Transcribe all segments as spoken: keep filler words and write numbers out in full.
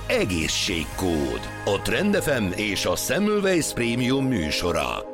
Egészségkód. A Trend ef em és a Semmelweis Premium műsora.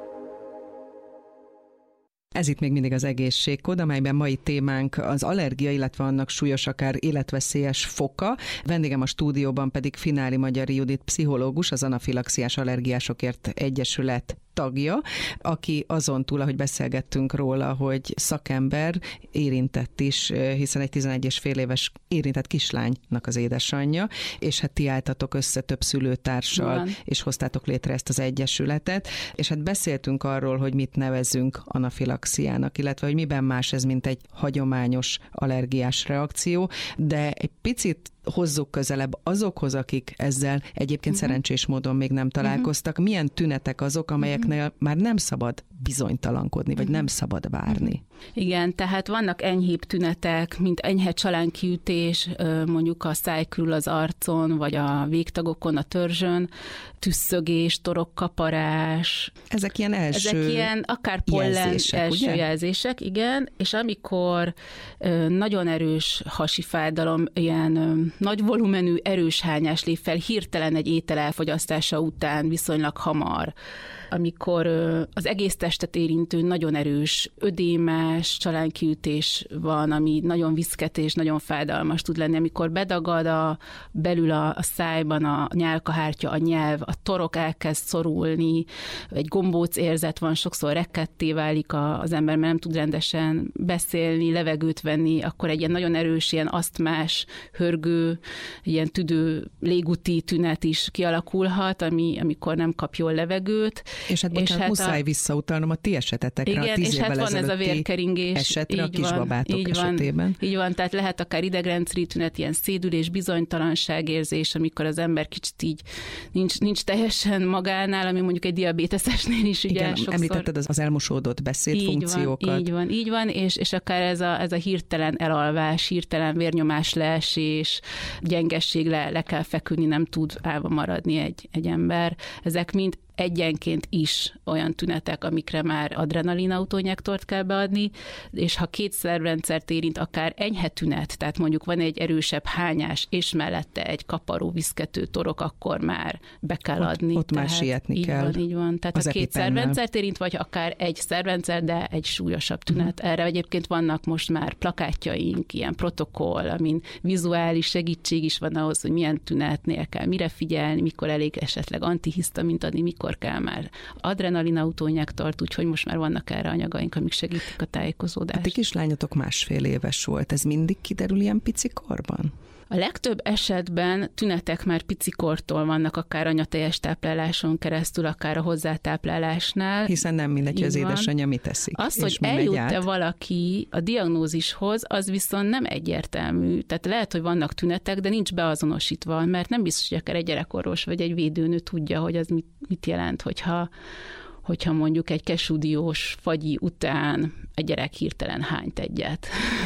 Ez itt még mindig az Egészségkód, amelyben mai témánk az allergia, illetve annak súlyos, akár életveszélyes foka. Vendégem a stúdióban pedig Finári Magyari Judit pszichológus, az Anafilaxiás Allergiásokért Egyesület tagja, aki azon túl, ahogy beszélgettünk róla, hogy szakember, érintett is, hiszen egy tizenegy és fél éves érintett kislánynak az édesanyja, és hát ti álltatok össze több szülőtársal, van. És hoztátok létre ezt az egyesületet, és hát beszéltünk arról, hogy mit nevezünk anafilaxiának, illetve hogy miben más ez, mint egy hagyományos allergiás reakció, de egy picit hozzuk közelebb azokhoz, akik ezzel egyébként uh-huh. szerencsés módon még nem találkoztak. Uh-huh. Milyen tünetek azok, amelyeknél uh-huh. már nem szabad bizonytalankodni, vagy uh-huh. nem szabad várni? Igen, tehát vannak enyhébb tünetek, mint enyhe csalánkiütés, mondjuk a száj körül az arcon, vagy a végtagokon, a törzsön, tüsszögés, torokkaparás. Ezek ilyen első Ezek ilyen akár pollen jelzések, első ugye? jelzések, igen, és amikor nagyon erős hasi fájdalom, ilyen nagy volumenű, erős hányás lép fel hirtelen egy étel elfogyasztása után viszonylag hamar, amikor az egész testet érintő nagyon erős ödémás csalánkiütés van, ami nagyon viszketés, nagyon fájdalmas tud lenni, amikor bedagad a, belül a, a szájban a nyálkahártya, a nyelv, a torok elkezd szorulni, egy gombóc érzet van, sokszor rekketté válik az ember, mert nem tud rendesen beszélni, levegőt venni, akkor egy ilyen nagyon erős, ilyen asztmás, hörgő, ilyen tüdő, légúti tünet is kialakulhat, ami, amikor nem kap jól levegőt. És hát, bocsánat, és hát muszáj a... visszautalnom a ti esetetekre, igen, a tíz és évvel hát van ez a vérkeringés. Esetre, így a kisbabátok így esetében. Van, így van, tehát lehet akár idegrendszeri tünet, ilyen szédülés, bizonytalanságérzés, amikor az ember kicsit így nincs, nincs teljesen magánál, ami mondjuk egy diabétesesnél is ugye igen, sokszor... említetted az, az elmosódott beszédfunkciókat. Így van, így van, és, és akár ez a, ez a hirtelen elalvás, hirtelen vérnyomás leesés, gyengesség, le, le kell feküdni, nem tud állva maradni egy, egy ember. Ezek mind egyenként is olyan tünetek, amikre már adrenalinautóinjektort kell beadni, és ha két szervrendszert érint, akár enyhe tünet, tehát mondjuk van egy erősebb hányás, és mellette egy kaparó, viszkető torok, akkor már be kell ott, adni. Ott tehát már sietni így kell. Van, így van. Tehát az a két epipennel. szervrendszert érint, vagy akár egy szervrendszer, de egy súlyosabb tünet. Uh-huh. Erre egyébként vannak most már plakátjaink, ilyen protokoll, amin vizuális segítség is van ahhoz, hogy milyen tünetnél kell mire figyelni, mikor elég esetleg antihisztamint adni, mikor kell már adrenalinautóinjektort, úgyhogy most már vannak erre anyagaink, amik segítik a tájékozódást. A ti kislányotok másfél éves volt. Ez mindig kiderül ilyen picikorban? A legtöbb esetben tünetek már picikortól vannak, akár anyatejes tápláláson keresztül, akár a hozzátáplálásnál. Hiszen nem mindegy, hogy az édesanyja mit teszik. Az, hogy eljut-e valaki a diagnózishoz, az viszont nem egyértelmű. Tehát lehet, hogy vannak tünetek, de nincs beazonosítva, mert nem biztos, hogy akár egy gyerekorvos vagy egy védőnő tudja, hogy az mit, mit jelent, hogyha hogyha mondjuk egy kesúdiós fagyi után a gyerek hirtelen hányt egyet.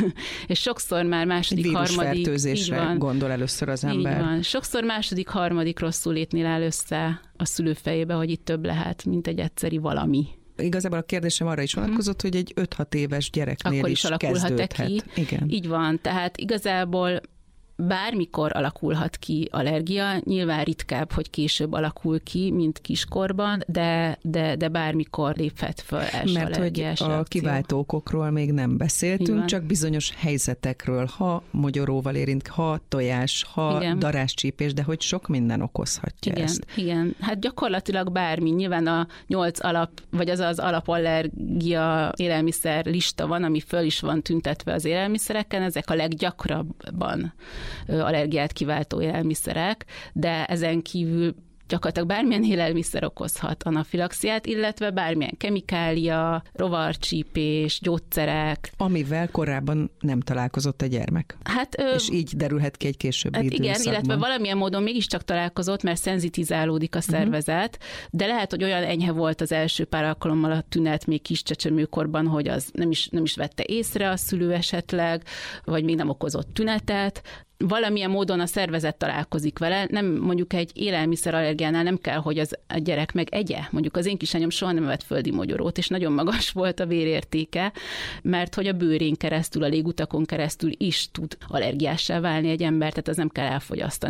És sokszor már második, harmadik... Vírusfertőzésre gondol először az ember. Így van. Sokszor második, harmadik rosszul létnél áll össze a szülő fejébe, hogy itt több lehet, mint egy egyszeri valami. Igazából a kérdésem arra is vonatkozott, hmm. hogy egy öt-hat éves gyereknél akkor is, is alakulhat ki. Igen. Így van. Tehát igazából bármikor alakulhat ki allergia, nyilván ritkább, hogy később alakul ki, mint kiskorban, de, de, de bármikor léphet föl első Mert allergiás hogy a reakció. kiváltó okokról még nem beszéltünk, csak bizonyos helyzetekről, ha mogyoróval érint, ha tojás, ha igen. daráscsípés, de hogy sok minden okozhatja igen, ezt. Igen, hát gyakorlatilag bármi. Nyilván a nyolc alap, vagy az az alapallergia élelmiszer lista van, ami föl is van tüntetve az élelmiszereken, ezek a leggyakrabban allergiát kiváltó élelmiszerek, de ezen kívül gyakorlatilag bármilyen élelmiszer okozhat anafilaxiát, illetve bármilyen kemikália, rovarcsípés, gyógyszerek. Amivel korábban nem találkozott a gyermek. Hát, és így derülhet ki egy későbbi hát időszakban. igen, illetve valamilyen módon mégiscsak találkozott, mert szenzitizálódik a szervezet, uh-huh. de lehet, hogy olyan enyhe volt az első pár alkalommal a tünet még kis csecsemőkorban, hogy az nem is, nem is vette észre a szülő esetleg, vagy még nem okozott tünetet. Valamilyen módon a szervezet találkozik vele, nem mondjuk egy élelmiszerallergiánál nem kell, hogy az a gyerek meg egye. Mondjuk az én kislányom soha nem evett földi mogyorót, és nagyon magas volt a vérértéke, mert hogy a bőrén keresztül, a légutakon keresztül is tud allergiássá válni egy ember, tehát az nem kell elfogyasztani.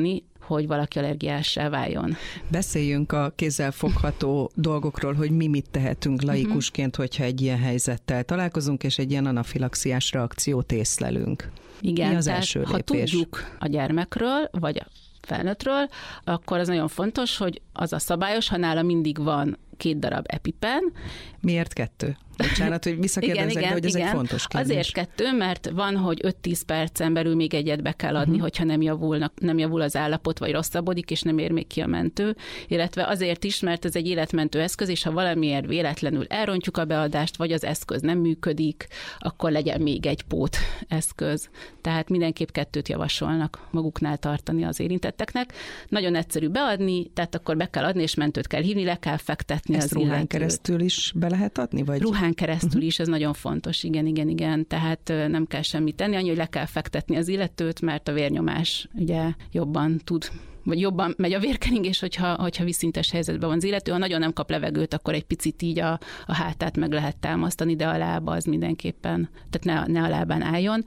hogy valaki allergiássá váljon. Beszéljünk a kézzelfogható dolgokról, hogy mi mit tehetünk laikusként, hogyha egy ilyen helyzettel találkozunk, és egy ilyen anafilaxiás reakciót észlelünk. Igen, mi az tehát első ha lépés? tudjuk a gyermekről, vagy a felnőttről, akkor az nagyon fontos, hogy az a szabályos, ha nála mindig van két darab EpiPen. Miért kettő? Bocsánat, hogy visszakérdezek, igen, de hogy ez igen. egy fontos kérdés. Azért kettő, mert van, hogy öt-tíz percen belül még egyet be kell adni, uh-huh. hogyha nem, javulnak, nem javul az állapot, vagy rosszabbodik, és nem ér még ki a mentő. Illetve azért is, mert ez egy életmentő eszköz, és ha valamiért véletlenül elrontjuk a beadást, vagy az eszköz nem működik, akkor legyen még egy pót eszköz. Tehát mindenképp kettőt javasolnak maguknál tartani az érintetteknek. Nagyon egyszerű beadni, tehát akkor be kell adni, és mentőt kell hívni, le kell fektetni. Ezt az ruhán illetőt. keresztül is be lehet adni? Vagy? Ruhán keresztül is, ez nagyon fontos, igen, igen, igen, tehát nem kell semmit tenni, annyi, hogy le kell fektetni az illetőt, mert a vérnyomás ugye jobban tud, vagy jobban megy a vérkeringés, hogyha, hogyha vízszintes helyzetben van az illető. Ha nagyon nem kap levegőt, akkor egy picit így a, a hátát meg lehet támasztani, de a lába az mindenképpen, tehát ne, ne a lábán álljon.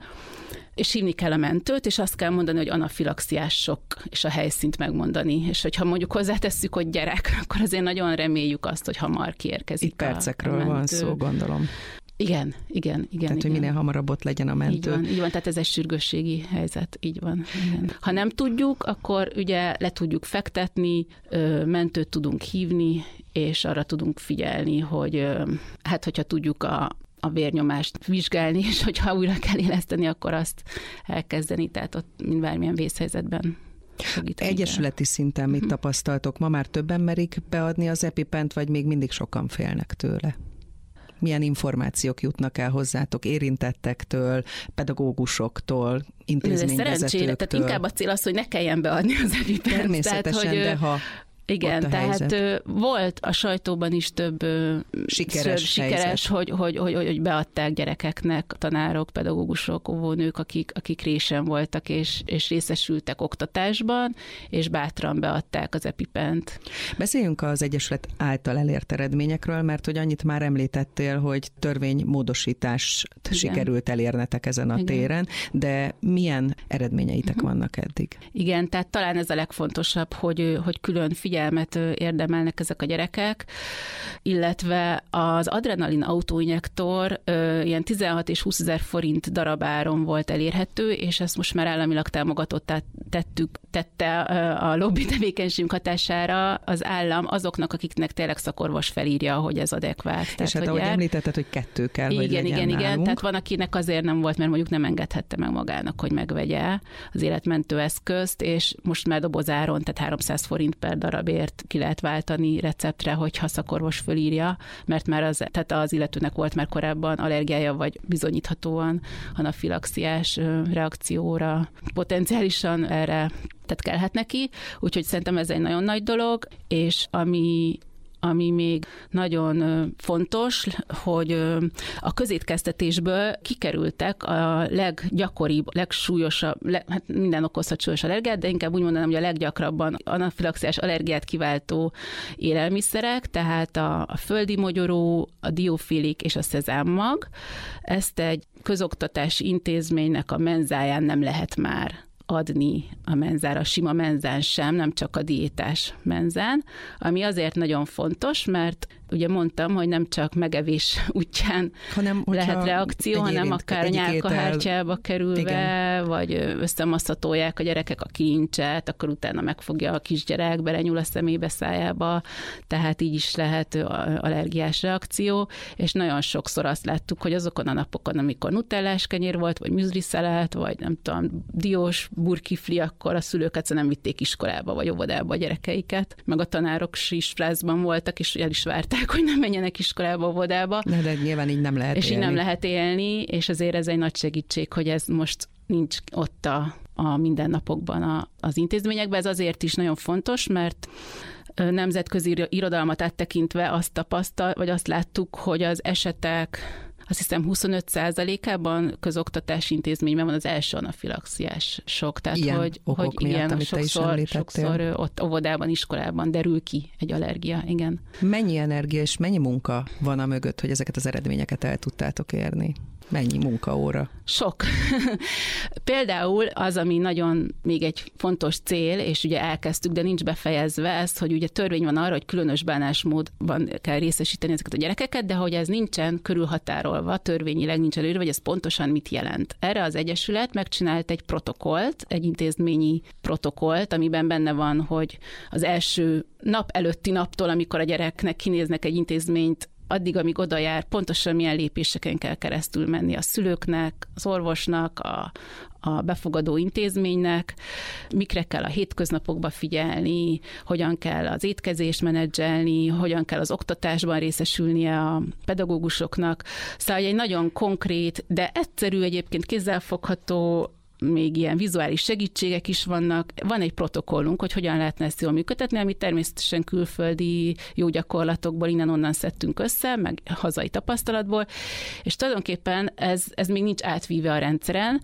És hívni kell a mentőt, és azt kell mondani, hogy anafilaxiás sok, és a helyszínt megmondani. És hogyha mondjuk hozzátesszük, hogy gyerek, akkor azért nagyon reméljük azt, hogy hamar kiérkezik. Itt percekről a, a van szó, gondolom. Igen, igen, igen. Tehát, igen. hogy minél hamarabb ott legyen a mentő. Így van, így van, tehát ez egy sürgősségi helyzet, így van. Igen. Ha nem tudjuk, akkor ugye le tudjuk fektetni, mentőt tudunk hívni, és arra tudunk figyelni, hogy hát, hogyha tudjuk a a vérnyomást vizsgálni, és hogyha újra kell éleszteni, akkor azt elkezdeni, tehát ott mind bármilyen vészhelyzetben segíteni. Egyesületi szinten mit uh-huh. tapasztaltok? Ma már többen merik beadni az EpiPent, vagy még mindig sokan félnek tőle? Milyen információk jutnak el hozzátok érintettektől, pedagógusoktól, intézményvezetőktől? Szerencsére, tehát inkább a cél az, hogy ne kelljen beadni az EpiPent. Természetesen, tehát, hogy, de ha igen, tehát helyzet. Volt a sajtóban is több sikeres, sikeres hogy, hogy, hogy, hogy beadták gyerekeknek tanárok, pedagógusok, óvónők, akik, akik résen voltak és, és részesültek oktatásban, és bátran beadták az EpiPent. Beszéljünk az Egyesület által elért eredményekről, mert hogy annyit már említettél, hogy törvénymódosítást igen. sikerült elérnetek ezen a igen. téren, de milyen eredményeitek uh-huh. vannak eddig? Igen, tehát talán ez a legfontosabb, hogy, hogy külön figyelmet érdemelnek ezek a gyerekek, illetve az adrenalin autóinjektor ö, ilyen tizenhat és húszezer forint darabáron volt elérhető, és ezt most már államilag támogatottá tettük, tette a lobby tevékenységünk hatására az állam azoknak, akiknek tényleg szakorvos felírja, hogy ez adekvát. És tehát, hát ahogy jár... említetted, hogy kettő kell, igen, hogy legyen igen, nálunk. igen, tehát van, akinek azért nem volt, mert mondjuk nem engedhette meg magának, hogy megvegye az életmentő eszközt, és most már dobozáron, tehát háromszáz forint per darabért ki lehet váltani receptre, hogyha szakorvos fölírja, mert már az, tehát az illetőnek volt már korábban allergiája, vagy bizonyíthatóan anafilaxiás reakcióra, potenciálisan erre tehát kellhet neki, úgyhogy szerintem ez egy nagyon nagy dolog, és ami Ami még nagyon fontos, hogy a közétkeztetésből kikerültek a leggyakoribb, legsúlyosabb, le, hát minden okozhat súlyos allergiát, de inkább úgy mondanám, hogy a leggyakrabban anafilaxiás allergiát kiváltó élelmiszerek, tehát a, a földi mogyoró, a diófilik és a szezámmag. Ezt egy közoktatási intézménynek a menzáján nem lehet már adni a menzára, a sima menzán sem, nem csak a diétás menzán, ami azért nagyon fontos, mert ugye mondtam, hogy nem csak megevés útján hanem, lehet reakció, hanem akár a nyálkahártyába kerülve, igen. vagy összemasszatolják a gyerekek a kilincset, akkor utána megfogja a kisgyerek, belenyúl a szemébe, szájába, tehát így is lehet allergiás reakció, és nagyon sokszor azt láttuk, hogy azokon a napokon, amikor nutellás kenyér volt, vagy műzliszelet, vagy nem tudom, diós burkifli, akkor a szülők egyszerűen nem vitték iskolába, vagy óvodába a gyerekeiket, meg a tanárok is frázban voltak, és el is várták, hogy nem menjenek iskolába, óvodába. De, de nyilván így nem lehet és élni. És így nem lehet élni, és azért ez egy nagy segítség, hogy ez most nincs ott a, a mindennapokban a, az intézményekben. Ez azért is nagyon fontos, mert nemzetközi irodalmat áttekintve azt tapasztal, vagy azt láttuk, hogy az esetek azt hiszem huszonöt százalékában közoktatási intézményben van az első anafilaxiás sok. Tehát, ilyen hogy, okok hogy miatt, igen, amit sokszor, te is sokszor ott óvodában, iskolában derül ki egy allergia, igen. Mennyi energia és mennyi munka van a mögött, hogy ezeket az eredményeket el tudtátok érni? Mennyi munkaóra? Sok. Például az, ami nagyon még egy fontos cél, és ugye elkezdtük, de nincs befejezve, ez, hogy ugye törvény van arra, hogy különös bánásmódban kell részesíteni ezeket a gyerekeket, de hogy ez nincsen körülhatárolva, törvényileg nincs előírva, hogy ez pontosan mit jelent. Erre az Egyesület megcsinált egy protokollt, egy intézményi protokollt, amiben benne van, hogy az első nap előtti naptól, amikor a gyereknek kinéznek egy intézményt, addig, amíg oda jár, pontosan milyen lépéseken kell keresztül menni a szülőknek, az orvosnak, a, a befogadó intézménynek, mikre kell a hétköznapokba figyelni, hogyan kell az étkezést menedzselni, hogyan kell az oktatásban részesülnie a pedagógusoknak. Szóval egy nagyon konkrét, de egyszerű, egyébként kézzelfogható, még ilyen vizuális segítségek is vannak. Van egy protokollunk, hogy hogyan lehetne ezt jól működtetni, amit természetesen külföldi jó gyakorlatokból innen-onnan szedtünk össze, meg hazai tapasztalatból, és tulajdonképpen ez, ez még nincs átvíve a rendszeren.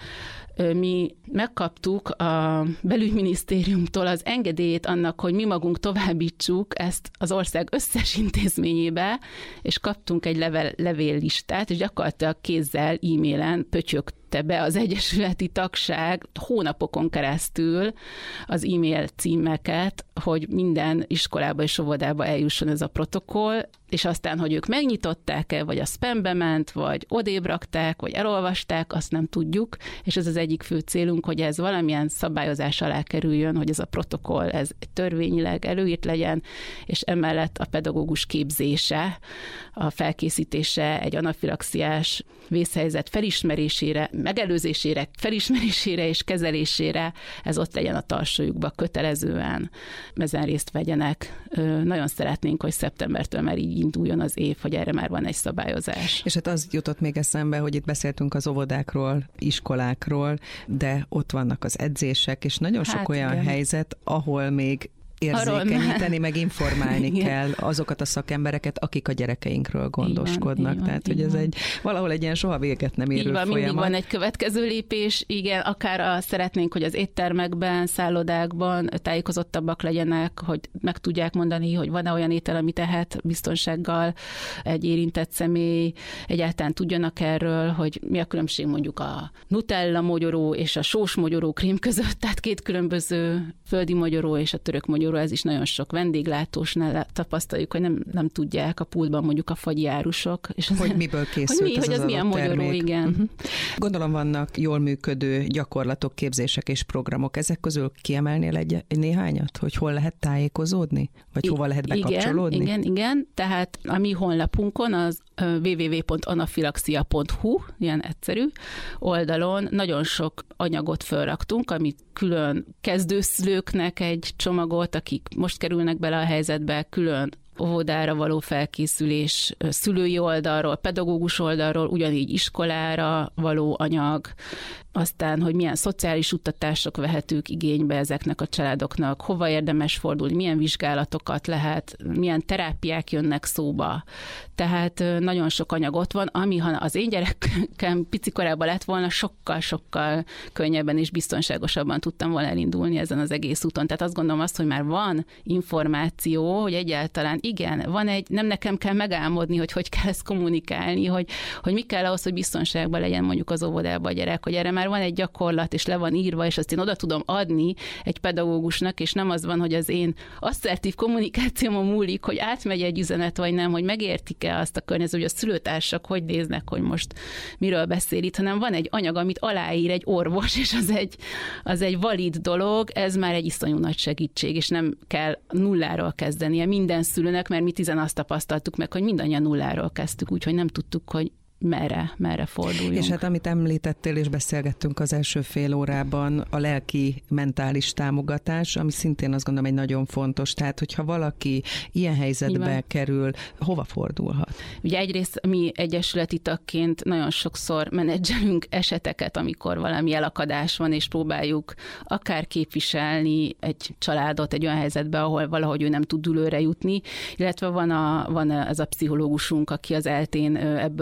Mi megkaptuk a belügyminisztériumtól az engedélyét annak, hogy mi magunk továbbítsuk ezt az ország összes intézményébe, és kaptunk egy level, levéllistát, és gyakorlatilag kézzel, e-mailen pötyögte be az egyesületi tagság hónapokon keresztül az e-mail címeket, hogy minden iskolába és óvodába eljusson ez a protokoll, és aztán, hogy ők megnyitották-e, vagy a spambe ment, vagy odébb rakták, vagy elolvasták, azt nem tudjuk, és ez az egyik fő célunk, hogy ez valamilyen szabályozás alá kerüljön, hogy ez a protokoll, ez törvényileg előírt legyen, és emellett a pedagógus képzése, a felkészítése egy anafilaxiás vészhelyzet felismerésére, megelőzésére, felismerésére és kezelésére, ez ott legyen a tarsolyukba kötelezően, ezen részt vegyenek. Nagyon szeretnénk, hogy szeptembertől már így induljon az év, hogy erre már van egy szabályozás. És hát az jutott még eszembe, hogy itt beszéltünk az óvodákról, iskolákról, de ott vannak az edzések, és nagyon sok hát olyan igen. helyzet, ahol még érzékenyíteni, meg informálni igen. kell azokat a szakembereket, akik a gyerekeinkről gondoskodnak. Így van, Tehát, így hogy ez egy valahol egy ilyen soha véget nem érő így van, folyamat. Mindig van egy következő lépés, igen, akár a, szeretnénk, hogy az éttermekben, szállodákban tájékozottabbak legyenek, hogy meg tudják mondani, hogy van-e olyan étel, amit tehet biztonsággal egy érintett személy, egyáltalán tudjanak erről, hogy mi a különbség mondjuk a Nutella mogyoró és a sós mogyoró krém között, tehát két különböző földi mogyoró és a török mogyoró, ez is nagyon sok vendéglátósnál tapasztaljuk, hogy nem, nem tudják a pultban mondjuk a fagyi árusok. És az, hogy miből készült hogy mi, ez hogy az, az milyen termék. Magyaró, igen. Uh-huh. Gondolom vannak jól működő gyakorlatok, képzések és programok. Ezek közül kiemelnél egy, egy néhányat, hogy hol lehet tájékozódni? Vagy I- hova lehet bekapcsolódni? Igen, igen, igen. Tehát a mi honlapunkon az double-u double-u double-u pont anafilaxia pont hu, ilyen egyszerű oldalon nagyon sok anyagot felraktunk, amit külön kezdőszülőknek egy csomagot, akik most kerülnek bele a helyzetbe, külön óvodára való felkészülés szülői oldalról, pedagógus oldalról, ugyanígy iskolára való anyag, aztán, hogy milyen szociális juttatások vehetők igénybe ezeknek a családoknak, hova érdemes fordulni, milyen vizsgálatokat lehet, milyen terápiák jönnek szóba. Tehát nagyon sok anyag ott van, ami ha az én gyerekem picikorában lett volna, sokkal-sokkal könnyebben és biztonságosabban tudtam volna elindulni ezen az egész úton. Tehát azt gondolom azt, hogy már van információ, hogy egyáltalán igen, van egy, nem nekem kell megálmodni, hogy hogy kell ezt kommunikálni, hogy, hogy mi kell ahhoz, hogy biztonságban legyen mondjuk az óvodában a gyerek, hogy erre már van egy gyakorlat, és le van írva, és azt én oda tudom adni egy pedagógusnak, és nem az van, hogy az én asszertív kommunikációmon múlik, hogy átmegy egy üzenet, vagy nem, hogy megértik-e azt a környezet, hogy a szülőtársak hogy néznek, hogy most miről beszél itt, hanem van egy anyag, amit aláír egy orvos, és az egy, az egy valid dolog, ez már egy iszonyú nagy segítség, és nem kell nulláról kezdenie minden szülőnek, mert mi tizen azt tapasztaltuk meg, hogy mindannyian nulláról kezdtük, úgyhogy nem tudtuk, hogy merre, merre forduljunk. És hát amit említettél, és beszélgettünk az első fél órában, a lelki, mentális támogatás, ami szintén azt gondolom egy nagyon fontos. Tehát, hogyha valaki ilyen helyzetbe kerül, hova fordulhat? Ugye egyrészt mi egyesületi tagként nagyon sokszor menedzselünk eseteket, amikor valami elakadás van, és próbáljuk akár képviselni egy családot egy olyan helyzetbe, ahol valahogy ő nem tud dülőre jutni, illetve van, a, van ez a pszichológusunk, aki az eltén ebből doktor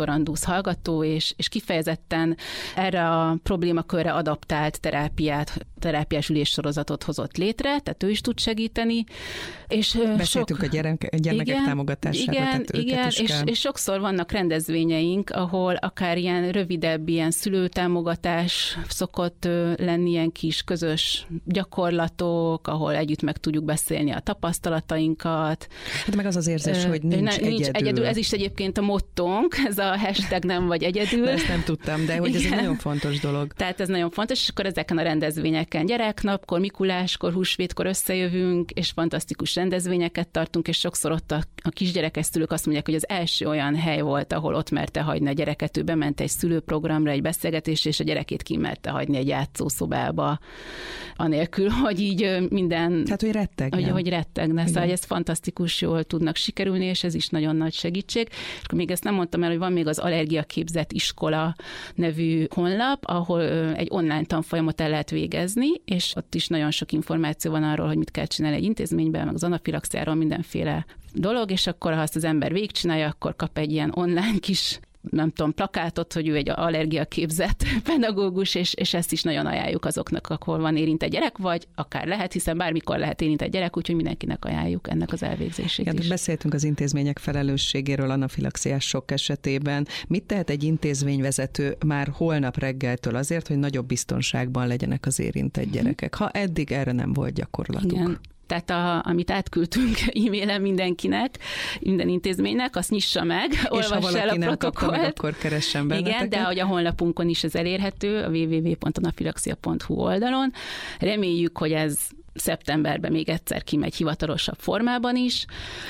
doktorandusz hallgató, és, és kifejezetten erre a problémakörre adaptált terápiát, terápiás üléssorozatot hozott létre, tehát ő is tud segíteni. És beszéltünk sok, a gyerek, gyermekek igen, támogatására, igen, tehát igen, is és, és sokszor vannak rendezvényeink, ahol akár ilyen rövidebb, ilyen szülőtámogatás szokott lenni, ilyen kis közös gyakorlatok, ahol együtt meg tudjuk beszélni a tapasztalatainkat. Hát meg az az érzés, hogy nincs, ne, nincs egyedül. egyedül. Ez is egyébként a mottónk, ez a hashtag nem vagy egyedül. De ezt nem tudtam, de hogy igen. Ez egy nagyon fontos dolog. Tehát ez nagyon fontos, és akkor ezeken a rendezvényeken gyereknapkor, Mikuláskor, húsvétkor összejövünk, és fantasztikus rendezvényeket tartunk, és sokszor ott a, a kisgyerekes szülők azt mondják, hogy az első olyan hely volt, ahol ott merte hagyni a gyereket, ő bement egy szülőprogramra, egy beszélgetésre, és a gyerekét ki merte hagyni egy játszószobába, anélkül, hogy így minden... Tehát, hogy rettegne. Hogy, hogy rettegne. Szóval ez fantasztikus, jól tudnak sikerülni, és ez is nagyon nagy segítség. És akkor még ezt nem mondtam el, hogy van még az Allergiaképzett Iskola nevű honlap, ahol egy online tanfolyamot el lehet végezni, és ott is nagyon sok információ van arról, hogy mit kell csinálni egy intézményben, meg az anafilaxiáról, mindenféle dolog, és akkor, ha azt az ember végigcsinálja, akkor kap egy ilyen online kis nem tudom, plakátot, hogy ő egy allergiaképzett pedagógus, és, és ezt is nagyon ajánljuk azoknak, ahol van érintett gyerek, vagy akár lehet, hiszen bármikor lehet érintett gyerek, úgyhogy mindenkinek ajánljuk ennek az elvégzését ja, is. Beszéltünk az intézmények felelősségéről anafilaxiás sok esetében. Mit tehet egy intézményvezető már holnap reggeltől azért, hogy nagyobb biztonságban legyenek az érintett gyerekek, ha eddig erre nem volt gyakorlatuk? Igen. Tehát a, amit átküldtünk e-mailen mindenkinek, minden intézménynek, azt nyissa meg, olvass el a protokollt. Meg, akkor keressen benneteket. Igen, de hogy a honlapunkon is ez elérhető, a double-u double-u double-u pont anafilaxia pont hu oldalon. Reméljük, hogy ez szeptemberben még egyszer kimegy hivatalosabb formában is,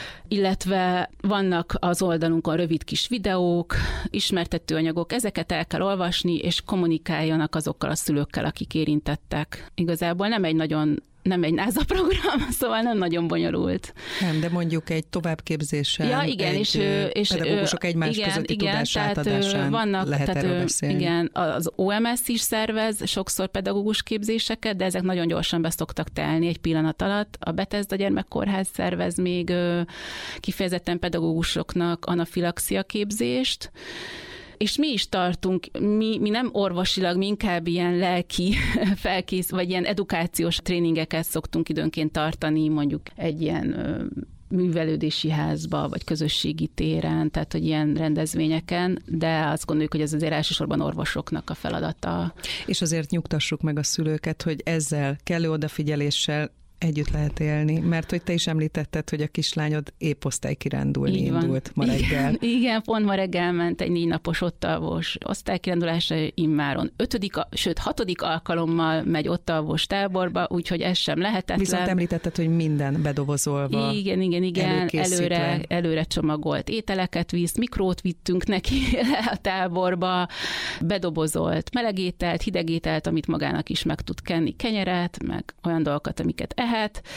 illetve vannak az oldalunkon rövid kis videók, ismertető anyagok, ezeket el kell olvasni, és kommunikáljanak azokkal a szülőkkel, akik érintettek. Igazából nem egy nagyon nem egy náza program, szóval nem nagyon bonyolult. Nem, de mondjuk egy továbbképzéssel, ja, igen, egy és, és pedagógusok egymás igen, közötti igen, tudás tehát átadásán vannak, lehet tehát erről beszélni. Igen, az o em es is szervez sokszor pedagógus képzéseket, de ezek nagyon gyorsan beszoktak telni egy pillanat alatt. A Bethesda Gyermekkórház szervez még kifejezetten pedagógusoknak anafilaxia képzést, és mi is tartunk, mi, mi nem orvosilag, mi inkább ilyen lelki felkész, vagy ilyen edukációs tréningeket szoktunk időnként tartani, mondjuk egy ilyen ö, művelődési házba, vagy közösségi téren, tehát hogy ilyen rendezvényeken, de azt gondoljuk, hogy ez azért elsősorban orvosoknak a feladata. És azért nyugtassuk meg a szülőket, hogy ezzel kellő odafigyeléssel együtt lehet élni, mert hogy te is említetted, hogy a kislányod épp osztálykirándulni indult ma reggel. Igen, igen, pont ma reggel ment egy négy napos ottalvos osztálykirándulásra, immáron ötödik, sőt hatodik alkalommal megy ottalvos táborba, úgyhogy ez sem lehetetlen. Viszont említetted, hogy minden bedobozolva. Igen, igen, igen, előre, előre csomagolt ételeket visz, mikrót vittünk neki a táborba, bedobozolt melegételt, hidegételt, amit magának is meg tud kenni, kenyeret, meg olyan dolgokat, amiket ehet,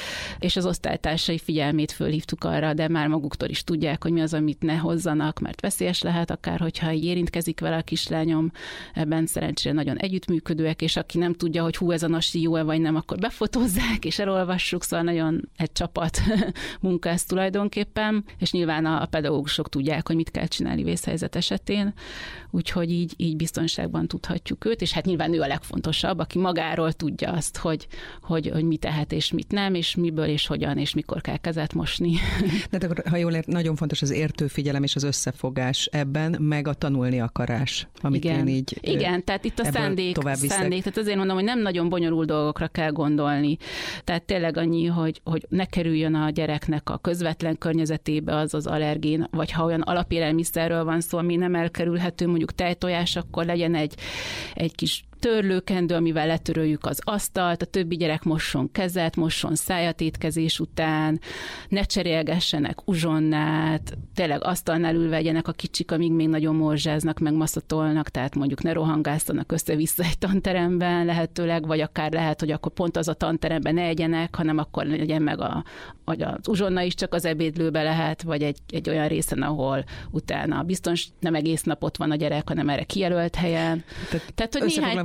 és az osztálytársai figyelmét fölhívtuk arra, de már maguktól is tudják, hogy mi az, amit ne hozzanak, mert veszélyes lehet, akár hogyha így érintkezik vele a kislányom, ebben szerencsére nagyon együttműködőek, és aki nem tudja, hogy hú, ez a nasi jó-e vagy nem, akkor befotózzák, és elolvassuk, szóval nagyon egy csapat munka ez tulajdonképpen, és nyilván a, a pedagógusok tudják, hogy mit kell csinálni vészhelyzet esetén, úgyhogy így, így biztonságban tudhatjuk őt, és hát nyilván ő a legfontosabb, aki magáról tudja azt, hogy, hogy, hogy mit tehet és mit nem, és miből és hogyan, és mikor kell kezet mosni. De akkor, ha jól ért, nagyon fontos az értő figyelem és az összefogás ebben, meg a tanulni akarás, amit igen. én így Igen, tehát itt a szándék, szándék, tehát azért mondom, hogy nem nagyon bonyolult dolgokra kell gondolni. Tehát tényleg annyi, hogy, hogy ne kerüljön a gyereknek a közvetlen környezetébe az az allergén, vagy ha olyan alapélelmiszerről van szó, ami nem elkerülhető, mondjuk tejtojás, akkor legyen egy, egy kis törlőkendő, amivel letöröljük az asztalt, a többi gyerek mosson kezet, mosson szájat étkezés után, ne cserélgessenek uzsonnát, tényleg asztalnál ülve legyenek a kicsik, amíg még nagyon morzsáznak, meg maszatolnak, tehát mondjuk ne rohangáztanak össze-vissza egy tanteremben lehetőleg, vagy akár lehet, hogy akkor pont az a tanteremben ne egyenek, hanem akkor legyen meg a, vagy az uzsonna is csak az ebédlőbe lehet, vagy egy, egy olyan részen, ahol utána biztos nem egész nap ott van a gyerek, hanem erre kijelölt helyen. Tehát, tehát hogy néhány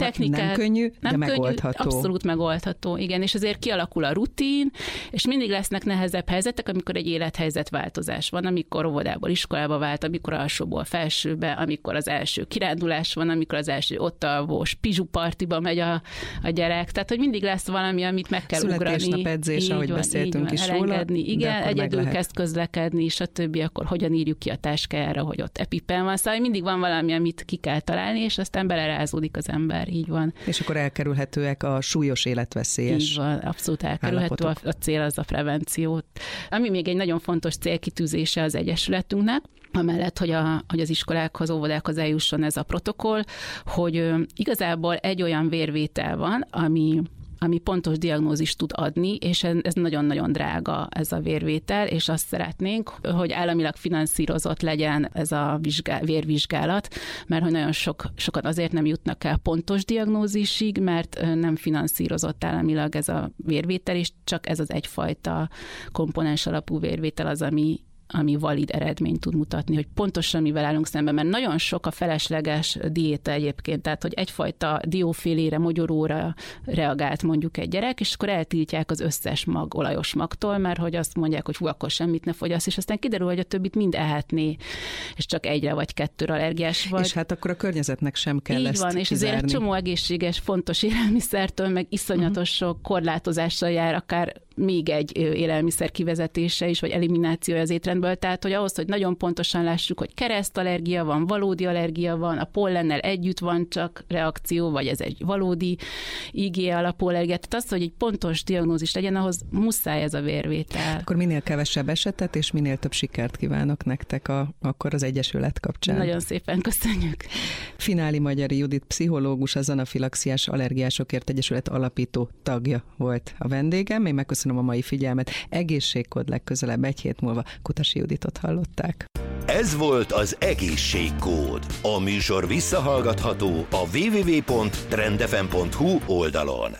technikát. Nem könnyű, nem de könnyű, megoldható. Abszolút megoldható, igen, és azért kialakul a rutin, és mindig lesznek nehezebb helyzetek, amikor egy élethelyzetváltozás van, amikor óvodából iskolába vált, amikor alsóból felsőbe, amikor az első kirándulás van, amikor az első ott alvós pizsupartiba megy a, a gyerek. Tehát, hogy mindig lesz valami, amit meg kell ugrani. Születésnap edzés, így ahogy van, beszéltünk is róla. Igen, egyedül kezd közlekedni, stb. Akkor hogyan írjuk ki a táskájára, hogy ott EpiPen van. Szóval mindig van valami, amit ki kell találni, és aztán belerázódik az ember, így van. És akkor elkerülhetőek a súlyos életveszélyes. Így van, abszolút elkerülhető a, a cél, az a prevenció. Ami még egy nagyon fontos célkitűzése az Egyesületünknek, amellett, hogy, a, hogy az iskolákhoz, óvodákhoz eljusson ez a protokoll, hogy ö, igazából egy olyan vérvétel van, ami ami pontos diagnózist tud adni, és ez nagyon-nagyon drága ez a vérvétel, és azt szeretnénk, hogy államilag finanszírozott legyen ez a vizsgál, vérvizsgálat, mert hogy nagyon sok, sokan azért nem jutnak el pontos diagnózisig, mert nem finanszírozott államilag ez a vérvétel, és csak ez az egyfajta komponens alapú vérvétel az, ami ami valid eredményt tud mutatni, hogy pontosan mivel állunk szemben, mert nagyon sok a felesleges diéta egyébként, tehát hogy egyfajta diófélére, mogyoróra reagált mondjuk egy gyerek, és akkor eltiltják az összes mag, olajos magtól, mert hogy azt mondják, hogy hú, akkor semmit ne fogyasz, és aztán kiderül, hogy a többit mind ehetné, és csak egyre vagy kettőre allergiás vagy. És hát akkor a környezetnek sem kell így ezt van, és kizárni. ezért egy csomó egészséges, fontos élelmiszertől, meg iszonyatos sok korlátozással jár, akár még egy élelmiszer kivezetése is, vagy eliminációja az étrendből, tehát hogy ahhoz, hogy nagyon pontosan lássuk, hogy keresztallergia van, valódi allergia van, a pollennel együtt van csak reakció, vagy ez egy valódi I G E alapú allergia, tehát az, hogy egy pontos diagnózis legyen, ahhoz muszáj ez a vérvétel. Akkor minél kevesebb esetet, és minél több sikert kívánok nektek a, akkor az Egyesület kapcsán. Nagyon szépen köszönjük. Fináli Magyari Judit pszichológus, az Anafilaxiás Allergiásokért Egyesület alapító tagja volt a vendégem. Én megköszönöm a mai figyelmet. Egészségkód legközelebb egy hét múlva. Kutasi Juditot hallották. Ez volt az Egészségkód. A műsor visszahallgatható a double-u double-u double-u pont trendfm pont hu oldalon.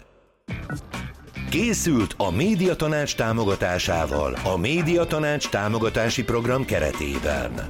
Készült a Médiatanács támogatásával a Médiatanács támogatási program keretében.